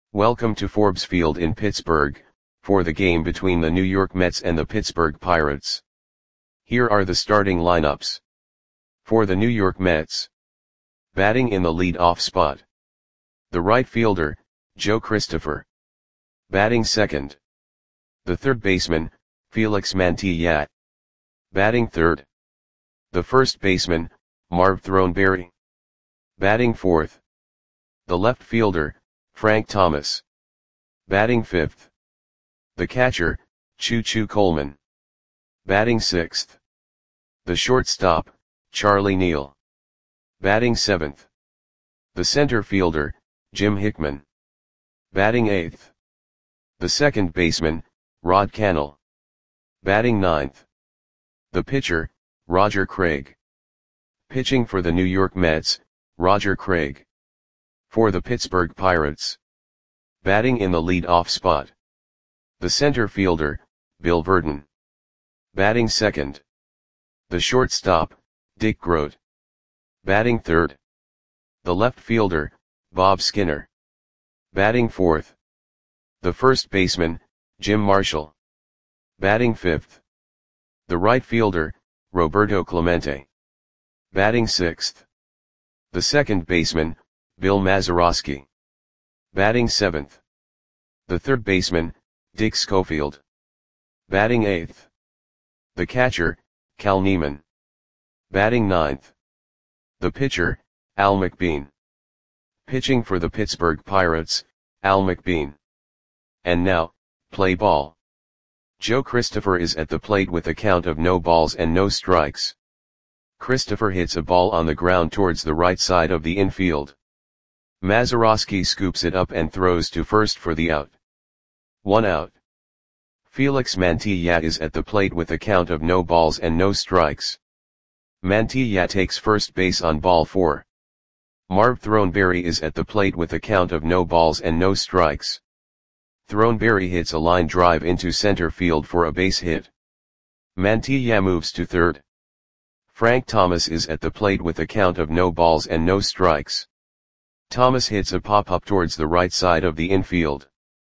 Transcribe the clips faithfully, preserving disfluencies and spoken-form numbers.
Welcome to Forbes Field in Pittsburgh, for the game between the New York Mets and the Pittsburgh Pirates. Here are the starting lineups. For the New York Mets. Batting in the lead-off spot. The right fielder, Joe Christopher. Batting second. The third baseman, Felix Mantilla. Batting third. The first baseman, Marv Throneberry. Batting fourth. The left fielder, Frank Thomas. Batting fifth. The catcher, Choo Choo Coleman. Batting sixth. The shortstop, Charlie Neal. Batting seventh. The center fielder, Jim Hickman. Batting eighth. The second baseman, Rod Cannell. Batting ninth. The pitcher, Roger Craig. Pitching for the New York Mets, Roger Craig. For the Pittsburgh Pirates. Batting in the lead-off spot. The center fielder, Bill Virdon. Batting second. The shortstop, Dick Groat. Batting third. The left fielder, Bob Skinner. Batting fourth. The first baseman, Jim Marshall. Batting fifth. The right fielder, Roberto Clemente. Batting sixth. The second baseman, Bill Mazeroski. Batting seventh. The third baseman, Dick Schofield. Batting eighth. The catcher, Cal Neiman. Batting ninth. The pitcher, Al McBean. Pitching for the Pittsburgh Pirates, Al McBean. And now, play ball. Joe Christopher is at the plate with a count of no balls and no strikes. Christopher hits a ball on the ground towards the right side of the infield. Mazeroski scoops it up and throws to first for the out. One out. Felix Mantilla is at the plate with a count of no balls and no strikes. Mantilla takes first base on ball four. Marv Throneberry is at the plate with a count of no balls and no strikes. Throneberry hits a line drive into center field for a base hit. Mantilla moves to third. Frank Thomas is at the plate with a count of no balls and no strikes. Thomas hits a pop-up towards the right side of the infield.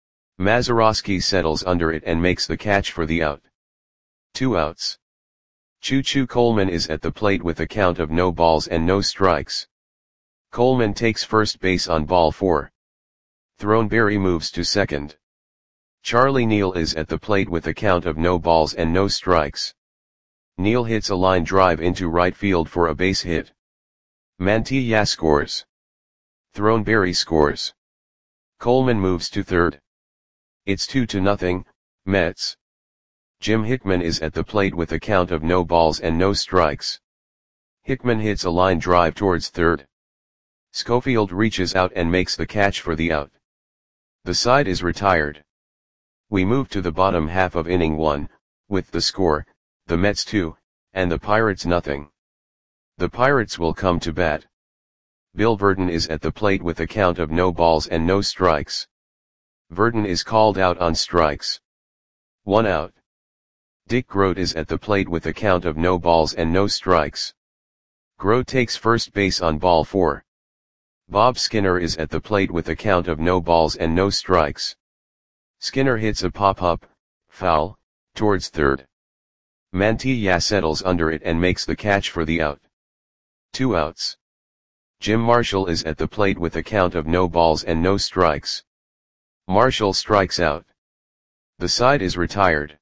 Mazeroski settles under it and makes the catch for the out. Two outs. Choo Choo Coleman is at the plate with a count of no balls and no strikes. Coleman takes first base on ball four. Throneberry moves to second. Charlie Neal is at the plate with a count of no balls and no strikes. Neal hits a line drive into right field for a base hit. Mantilla scores. Throneberry scores. Coleman moves to third. It's two to nothing, Mets. Jim Hickman is at the plate with a count of no balls and no strikes. Hickman hits a line drive towards third. Schofield reaches out and makes the catch for the out. The side is retired. We move to the bottom half of inning one, with the score, the Mets two, and the Pirates nothing. The Pirates will come to bat. Bill Virdon is at the plate with a count of no balls and no strikes. Virdon is called out on strikes. One out. Dick Groat is at the plate with a count of no balls and no strikes. Groat takes first base on ball four. Bob Skinner is at the plate with a count of no balls and no strikes. Skinner hits a pop-up, foul, towards third. Mantilla settles under it and makes the catch for the out. Two outs. Jim Marshall is at the plate with a count of no balls and no strikes. Marshall strikes out. The side is retired.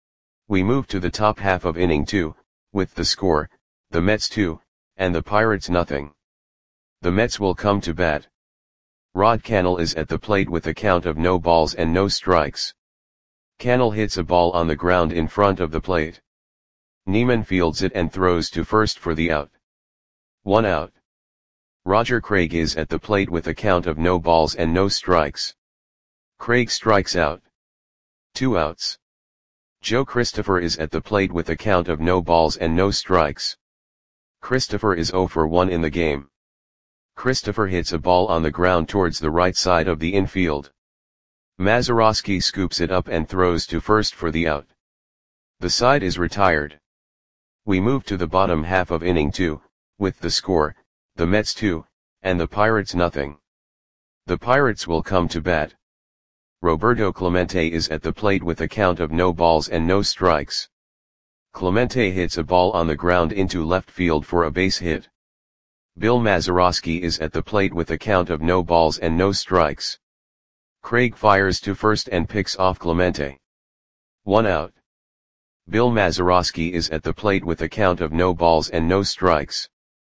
We move to the top half of inning two, with the score, the Mets two, and the Pirates nothing. The Mets will come to bat. Rod Cannell is at the plate with a count of no balls and no strikes. Cannell hits a ball on the ground in front of the plate. Neiman fields it and throws to first for the out. One out. Roger Craig is at the plate with a count of no balls and no strikes. Craig strikes out. Two outs. Joe Christopher is at the plate with a count of no balls and no strikes. Christopher is zero for one in the game. Christopher hits a ball on the ground towards the right side of the infield. Mazeroski scoops it up and throws to first for the out. The side is retired. We move to the bottom half of inning two, with the score, the Mets two, and the Pirates nothing. The Pirates will come to bat. Roberto Clemente is at the plate with a count of no balls and no strikes. Clemente hits a ball on the ground into left field for a base hit. Bill Mazeroski is at the plate with a count of no balls and no strikes. Craig fires to first and picks off Clemente. One out. Bill Mazeroski is at the plate with a count of no balls and no strikes.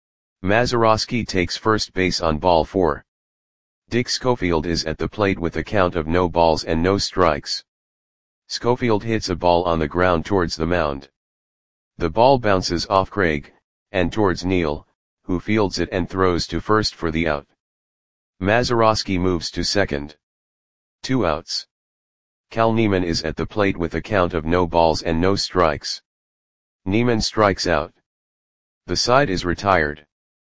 Mazeroski takes first base on ball four. Dick Schofield is at the plate with a count of no balls and no strikes. Schofield hits a ball on the ground towards the mound. The ball bounces off Craig, and towards Neil, who fields it and throws to first for the out. Mazeroski moves to second. Two outs. Cal Neiman is at the plate with a count of no balls and no strikes. Neiman strikes out. The side is retired.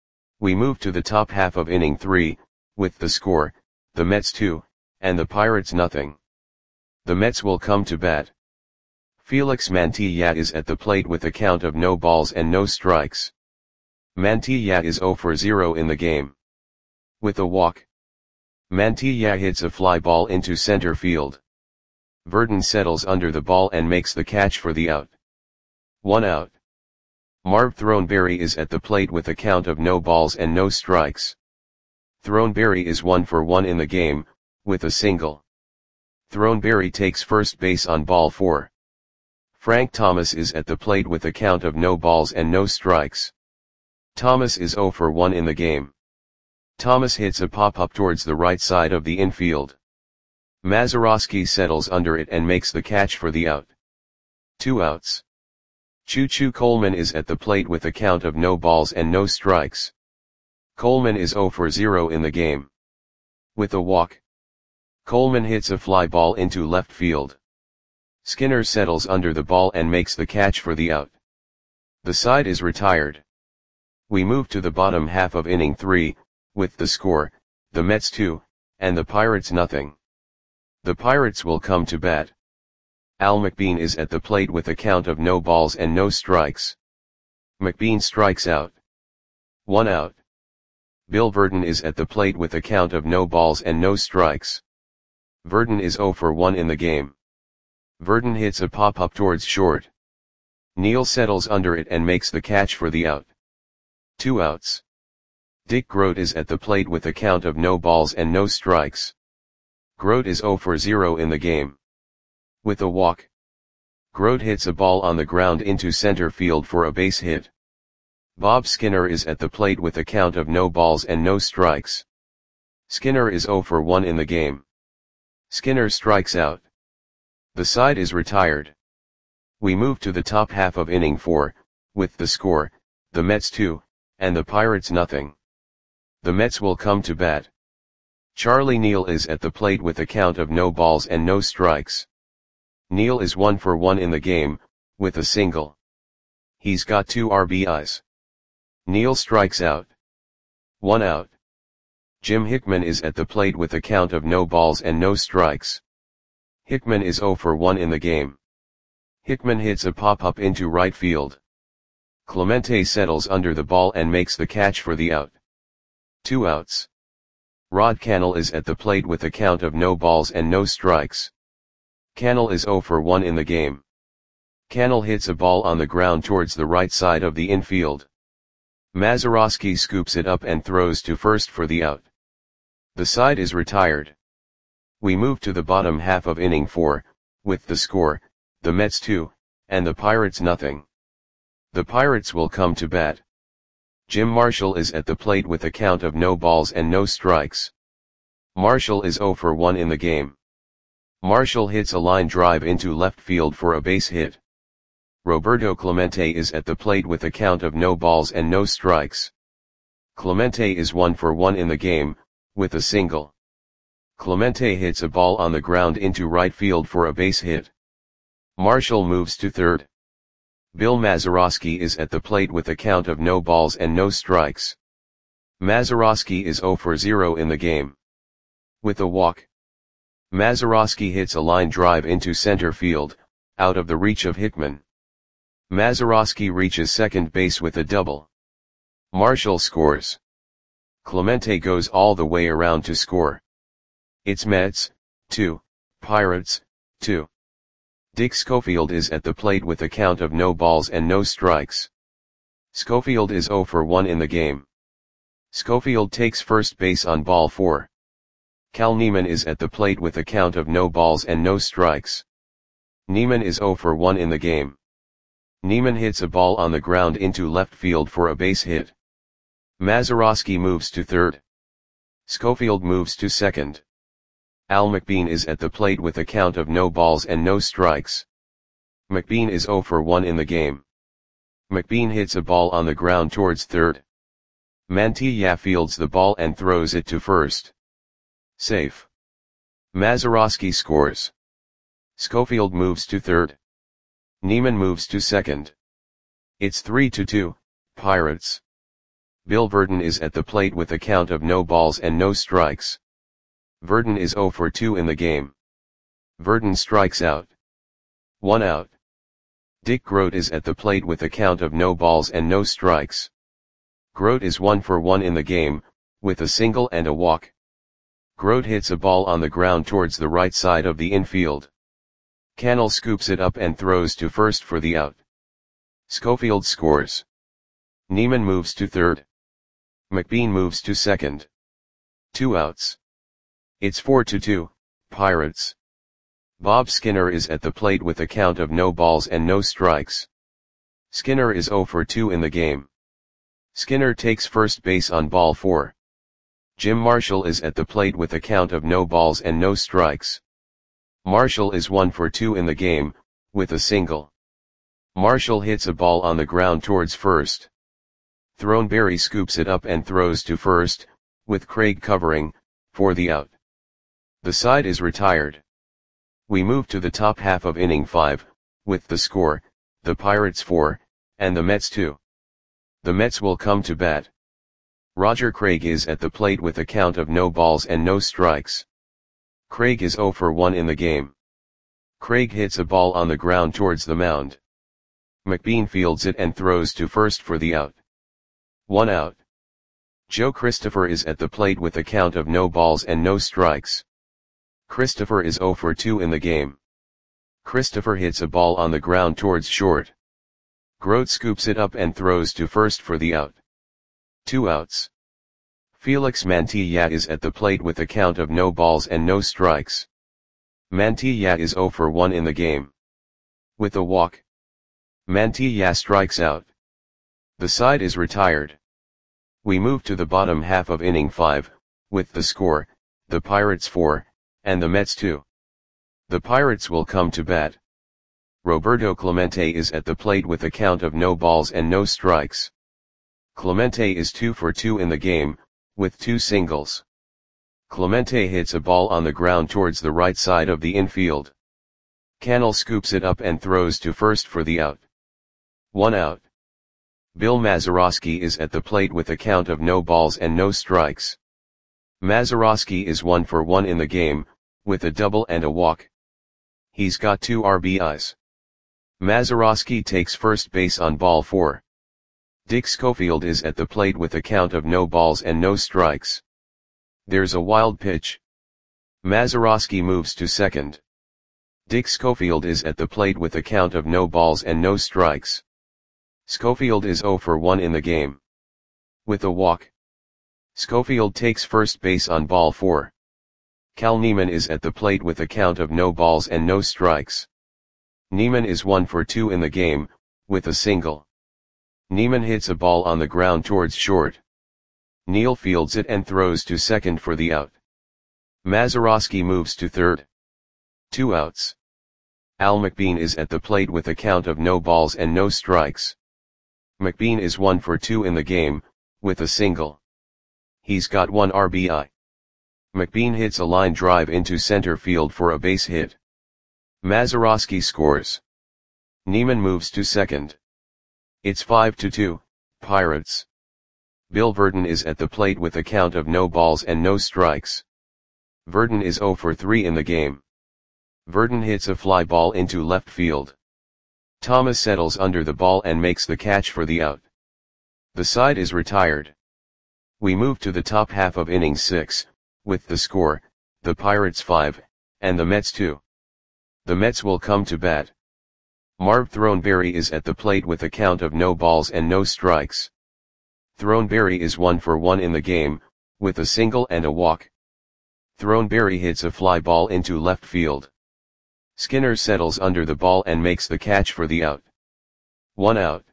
We move to the top half of inning three, with the score, the Mets two, and the Pirates nothing. The Mets will come to bat. Felix Mantilla is at the plate with a count of no balls and no strikes. Mantilla is zero for zero in the game. With a walk, Mantilla hits a fly ball into center field. Verdon settles under the ball and makes the catch for the out. One out. Marv Throneberry is at the plate with a count of no balls and no strikes. Throneberry is one for one in the game, with a single. Throneberry takes first base on ball four. Frank Thomas is at the plate with a count of no balls and no strikes. Thomas is zero for one in the game. Thomas hits a pop-up towards the right side of the infield. Mazeroski settles under it and makes the catch for the out. Two outs. Choo Choo Coleman is at the plate with a count of no balls and no strikes. Coleman is zero for zero in the game. With a walk, Coleman hits a fly ball into left field. Skinner settles under the ball and makes the catch for the out. The side is retired. We move to the bottom half of inning three, with the score, the Mets two, and the Pirates nothing. The Pirates will come to bat. Al McBean is at the plate with a count of no balls and no strikes. McBean strikes out. One out. Bill Verdon is at the plate with a count of no balls and no strikes. Verdon is zero for one in the game. Verdon hits a pop-up towards short. Neil settles under it and makes the catch for the out. Two outs. Dick Grote is at the plate with a count of no balls and no strikes. Grote is zero for zero in the game. With a walk, Grote hits a ball on the ground into center field for a base hit. Bob Skinner is at the plate with a count of no balls and no strikes. Skinner is zero for one in the game. Skinner strikes out. The side is retired. We move to the top half of inning four, with the score, the Mets two, and the Pirates nothing. The Mets will come to bat. Charlie Neal is at the plate with a count of no balls and no strikes. Neal is one for one in the game, with a single. He's got two R B Is. Neal strikes out. One out. Jim Hickman is at the plate with a count of no balls and no strikes. Hickman is zero for one in the game. Hickman hits a pop-up into right field. Clemente settles under the ball and makes the catch for the out. Two outs. Rod Cannell is at the plate with a count of no balls and no strikes. Cannell is zero for one in the game. Cannell hits a ball on the ground towards the right side of the infield. Mazeroski scoops it up and throws to first for the out. The side is retired. We move to the bottom half of inning four, with the score, the Mets two, and the Pirates nothing. The Pirates will come to bat. Jim Marshall is at the plate with a count of no balls and no strikes. Marshall is zero for one in the game. Marshall hits a line drive into left field for a base hit. Roberto Clemente is at the plate with a count of no balls and no strikes. Clemente is one for one in the game, with a single. Clemente hits a ball on the ground into right field for a base hit. Marshall moves to third. Bill Mazeroski is at the plate with a count of no balls and no strikes. Mazeroski is zero for zero in the game. With a walk, Mazeroski hits a line drive into center field, out of the reach of Hickman. Mazeroski reaches second base with a double. Marshall scores. Clemente goes all the way around to score. It's Mets, two, Pirates, two. Dick Schofield is at the plate with a count of no balls and no strikes. Schofield is zero for one in the game. Schofield takes first base on ball four. Cal Neiman is at the plate with a count of no balls and no strikes. Neiman is zero for one in the game. Neiman hits a ball on the ground into left field for a base hit. Mazeroski moves to third. Schofield moves to second. Al McBean is at the plate with a count of no balls and no strikes. McBean is zero for one in the game. McBean hits a ball on the ground towards third. Mantilla fields the ball and throws it to first. Safe. Mazeroski scores. Schofield moves to third. Neiman moves to second. It's three to two, Pirates. Bill Verdon is at the plate with a count of no balls and no strikes. Verdon is zero for two in the game. Verdon strikes out. One out. Dick Grote is at the plate with a count of no balls and no strikes. Grote is one for one in the game, with a single and a walk. Grote hits a ball on the ground towards the right side of the infield. Cannell scoops it up and throws to first for the out. Schofield scores. Neiman moves to third. McBean moves to second. Two outs. It's four to two, Pirates. Bob Skinner is at the plate with a count of no balls and no strikes. Skinner is zero for two in the game. Skinner takes first base on ball four. Jim Marshall is at the plate with a count of no balls and no strikes. Marshall is one for two in the game, with a single. Marshall hits a ball on the ground towards first. Throneberry scoops it up and throws to first, with Craig covering, for the out. The side is retired. We move to the top half of inning five, with the score, the Pirates four, and the Mets two. The Mets will come to bat. Roger Craig is at the plate with a count of no balls and no strikes. Craig is zero for one in the game. Craig hits a ball on the ground towards the mound. McBean fields it and throws to first for the out. One out. Joe Christopher is at the plate with a count of no balls and no strikes. Christopher is zero for two in the game. Christopher hits a ball on the ground towards short. Grote scoops it up and throws to first for the out. Two outs. Felix Mantilla is at the plate with a count of no balls and no strikes. Mantilla is zero for one in the game. With a walk. Mantilla strikes out. The side is retired. We move to the bottom half of inning five, with the score, the Pirates four, and the Mets two. The Pirates will come to bat. Roberto Clemente is at the plate with a count of no balls and no strikes. Clemente is two for two in the game, with two singles. Clemente hits a ball on the ground towards the right side of the infield. Cannell scoops it up and throws to first for the out. One out. Bill Mazeroski is at the plate with a count of no balls and no strikes. Mazeroski is one for one in the game, with a double and a walk. He's got two R B Is. Mazeroski takes first base on ball four. Dick Schofield is at the plate with a count of no balls and no strikes. There's a wild pitch. Mazeroski moves to second. Dick Schofield is at the plate with a count of no balls and no strikes. Schofield is zero for one in the game. With a walk. Schofield takes first base on ball four. Cal Neiman is at the plate with a count of no balls and no strikes. Neiman is one for two in the game, with a single. Neiman hits a ball on the ground towards short. Neal fields it and throws to second for the out. Mazeroski moves to third. Two outs. Al McBean is at the plate with a count of no balls and no strikes. McBean is one for two in the game, with a single. He's got one R B I. McBean hits a line drive into center field for a base hit. Mazeroski scores. Neiman moves to second. It's five to two, Pirates. Bill Verdon is at the plate with a count of no balls and no strikes. Verdon is zero for three in the game. Verdon hits a fly ball into left field. Thomas settles under the ball and makes the catch for the out. The side is retired. We move to the top half of inning six, with the score, the Pirates five, and the Mets two. The Mets will come to bat. Marv Throneberry is at the plate with a count of no balls and no strikes. Throneberry is one for one in the game, with a single and a walk. Throneberry hits a fly ball into left field. Skinner settles under the ball and makes the catch for the out. One out.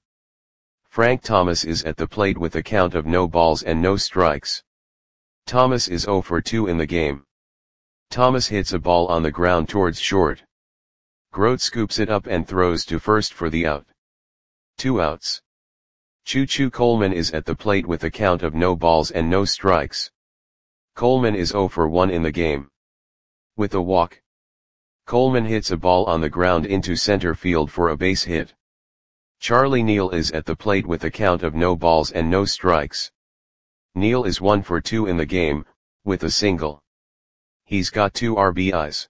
Frank Thomas is at the plate with a count of no balls and no strikes. Thomas is zero for two in the game. Thomas hits a ball on the ground towards short. Grote scoops it up and throws to first for the out. Two outs. Choo Choo Coleman is at the plate with a count of no balls and no strikes. Coleman is zero for one in the game. With a walk. Coleman hits a ball on the ground into center field for a base hit. Charlie Neal is at the plate with a count of no balls and no strikes. Neal is one for two in the game, with a single. He's got two R B Is.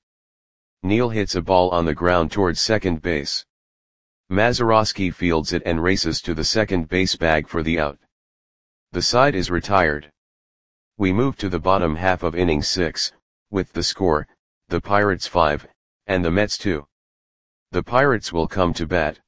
Neal hits a ball on the ground towards second base. Mazeroski fields it and races to the second base bag for the out. The side is retired. We move to the bottom half of inning six, with the score, the Pirates five, and the Mets two. The Pirates will come to bat.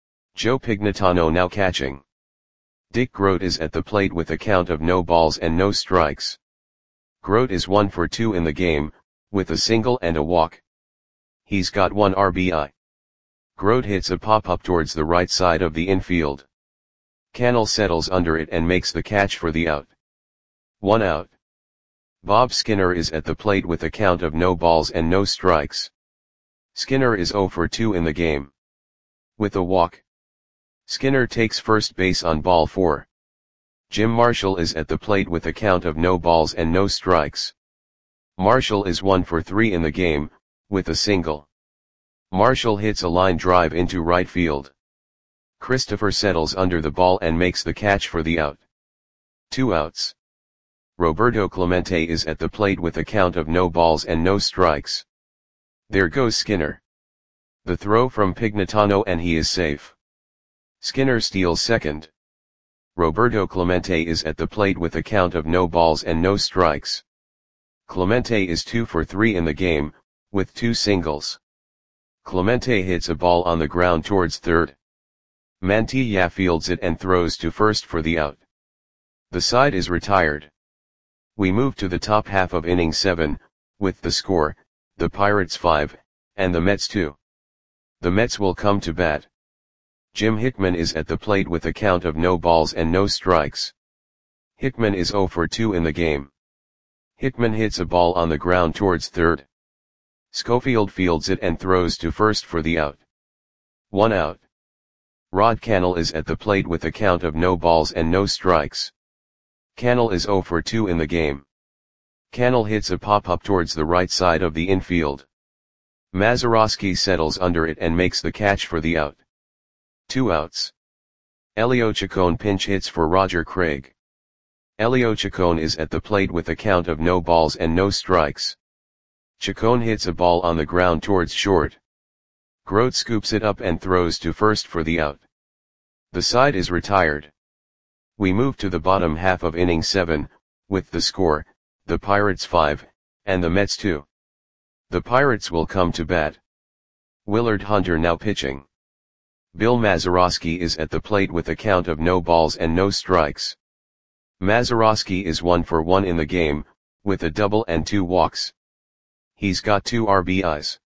Joe Pignatano now catching. Dick Grote is at the plate with a count of no balls and no strikes. Grote is one for two in the game, with a single and a walk. He's got one R B I. Grote hits a pop-up towards the right side of the infield. Cannell settles under it and makes the catch for the out. One out. Bob Skinner is at the plate with a count of no balls and no strikes. Skinner is zero for two in the game. With a walk. Skinner takes first base on ball four. Jim Marshall is at the plate with a count of no balls and no strikes. Marshall is one for three in the game, with a single. Marshall hits a line drive into right field. Christopher settles under the ball and makes the catch for the out. Two outs. Roberto Clemente is at the plate with a count of no balls and no strikes. There goes Skinner. The throw from Pignatano and he is safe. Skinner steals second. Roberto Clemente is at the plate with a count of no balls and no strikes. Clemente is two for three in the game, with two singles. Clemente hits a ball on the ground towards third. Mantilla fields it and throws to first for the out. The side is retired. We move to the top half of inning seven, with the score, the Pirates five, and the Mets two. The Mets will come to bat. Jim Hickman is at the plate with a count of no balls and no strikes. Hickman is zero for two in the game. Hickman hits a ball on the ground towards third. Schofield fields it and throws to first for the out. One out. Rod Cannell is at the plate with a count of no balls and no strikes. Cannell is zero for two in the game. Cannell hits a pop-up towards the right side of the infield. Mazeroski settles under it and makes the catch for the out. Two outs. Elio Chacon pinch hits for Roger Craig. Elio Chacon is at the plate with a count of no balls and no strikes. Chacon hits a ball on the ground towards short. Grote scoops it up and throws to first for the out. The side is retired. We move to the bottom half of inning seven, with the score, the Pirates five, and the Mets two. The Pirates will come to bat. Willard Hunter now pitching. Bill Mazeroski is at the plate with a count of no balls and no strikes. Mazeroski is one for one in the game, with a double and two walks. He's got two R B Is.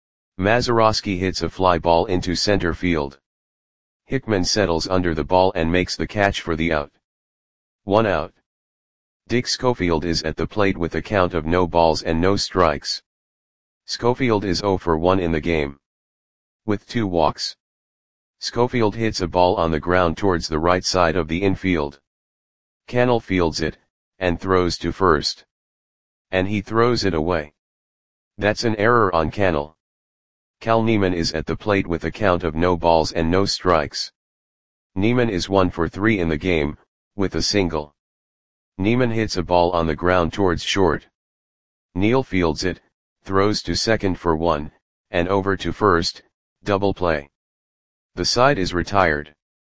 Mazeroski hits a fly ball into center field. Hickman settles under the ball and makes the catch for the out. One out. Dick Schofield is at the plate with a count of no balls and no strikes. Schofield is zero for one in the game. With two walks. Schofield hits a ball on the ground towards the right side of the infield. Cannell fields it, and throws to first. And he throws it away. That's an error on Cannell. Cal Neiman is at the plate with a count of no balls and no strikes. Neiman is one for three in the game, with a single. Neiman hits a ball on the ground towards short. Neal fields it, throws to second for one, and over to first, double play. The side is retired.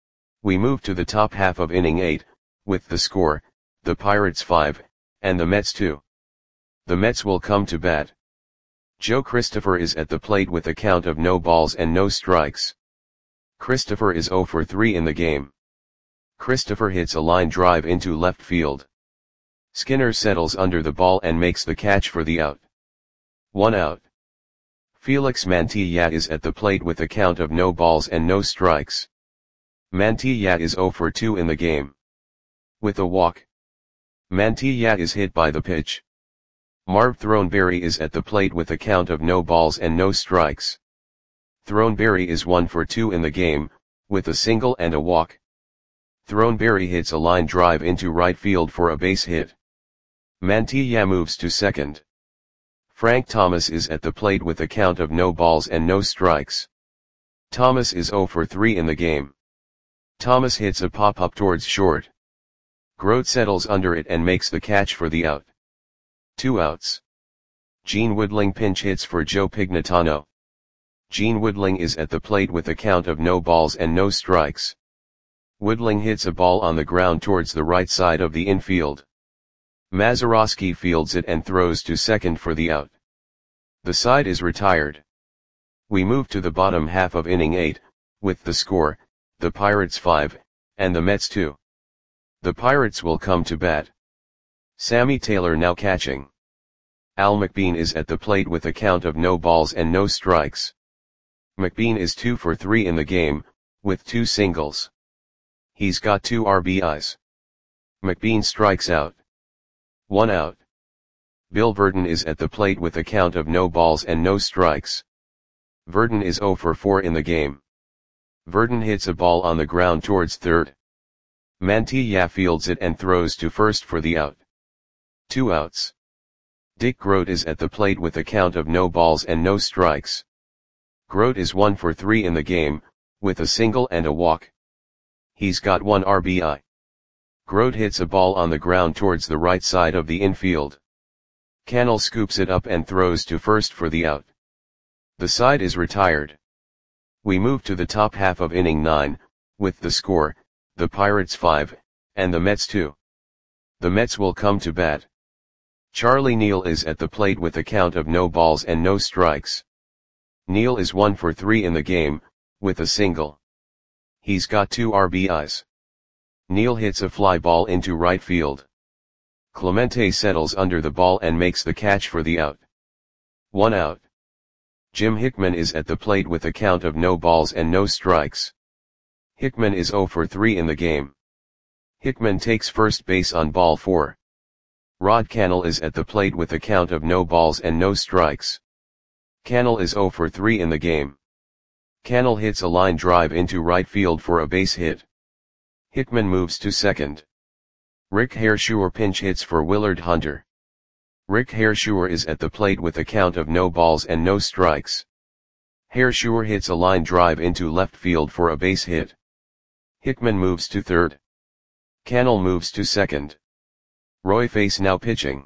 We move to the top half of inning eight, with the score, the Pirates five, and the Mets two. The Mets will come to bat. Joe Christopher is at the plate with a count of no balls and no strikes. Christopher is zero for three in the game. Christopher hits a line drive into left field. Skinner settles under the ball and makes the catch for the out. One out. Felix Mantilla is at the plate with a count of no balls and no strikes. Mantilla is zero for two in the game. With a walk. Mantilla is hit by the pitch. Marv Throneberry is at the plate with a count of no balls and no strikes. Throneberry is one for two in the game, with a single and a walk. Throneberry hits a line drive into right field for a base hit. Mantilla moves to second. Frank Thomas is at the plate with a count of no balls and no strikes. Thomas is zero for three in the game. Thomas hits a pop-up towards short. Grote settles under it and makes the catch for the out. Two outs. Gene Woodling pinch hits for Joe Pignatano. Gene Woodling is at the plate with a count of no balls and no strikes. Woodling hits a ball on the ground towards the right side of the infield. Mazeroski fields it and throws to second for the out. The side is retired. We move to the bottom half of inning eight, with the score, the Pirates five, and the Mets two. The Pirates will come to bat. Sammy Taylor now catching. Al McBean is at the plate with a count of no balls and no strikes. McBean is two for three in the game, with two singles. He's got two R B Is. McBean strikes out. One out. Bill Verdon is at the plate with a count of no balls and no strikes. Verdon is zero for four in the game. Verdon hits a ball on the ground towards third. Mantilla fields it and throws to first for the out. Two outs. Dick Grote is at the plate with a count of no balls and no strikes. Grote is one for three in the game, with a single and a walk. He's got one R B I. Grote hits a ball on the ground towards the right side of the infield. Cannell scoops it up and throws to first for the out. The side is retired. We move to the top half of inning nine, with the score, the Pirates five, and the Mets two. The Mets will come to bat. Charlie Neal is at the plate with a count of no balls and no strikes. Neal is one for three in the game, with a single. He's got two R B Is. Neal hits a fly ball into right field. Clemente settles under the ball and makes the catch for the out. One out. Jim Hickman is at the plate with a count of no balls and no strikes. Hickman is zero for three in the game. Hickman takes first base on ball four. Rod Cannell is at the plate with a count of no balls and no strikes. Cannell is zero for three in the game. Cannell hits a line drive into right field for a base hit. Hickman moves to second. Rick Hershuer pinch hits for Willard Hunter. Rick Hershuer is at the plate with a count of no balls and no strikes. Hershuer hits a line drive into left field for a base hit. Hickman moves to third. Cannell moves to second. Roy Face now pitching.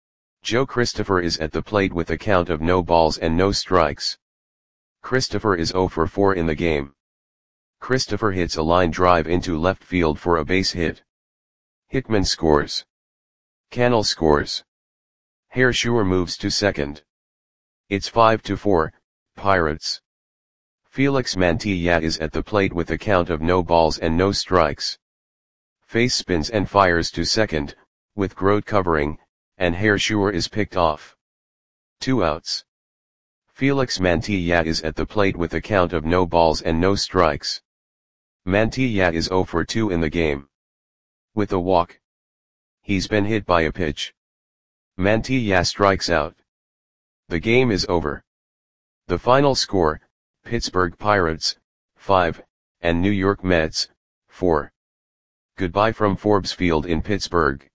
Joe Christopher is at the plate with a count of no balls and no strikes. Christopher is zero for four in the game. Christopher hits a line drive into left field for a base hit. Hickman scores. Cannell scores. Hershuer moves to second. It's five to four, Pirates. Felix Mantilla is at the plate with a count of no balls and no strikes. Face spins and fires to second, with Grote covering, and Hershuer is picked off. Two outs. Felix Mantilla is at the plate with a count of no balls and no strikes. Mantilla is zero for two in the game. With a walk. He's been hit by a pitch. Mantilla strikes out. The game is over. The final score, Pittsburgh Pirates, five, and New York Mets, four. Goodbye from Forbes Field in Pittsburgh.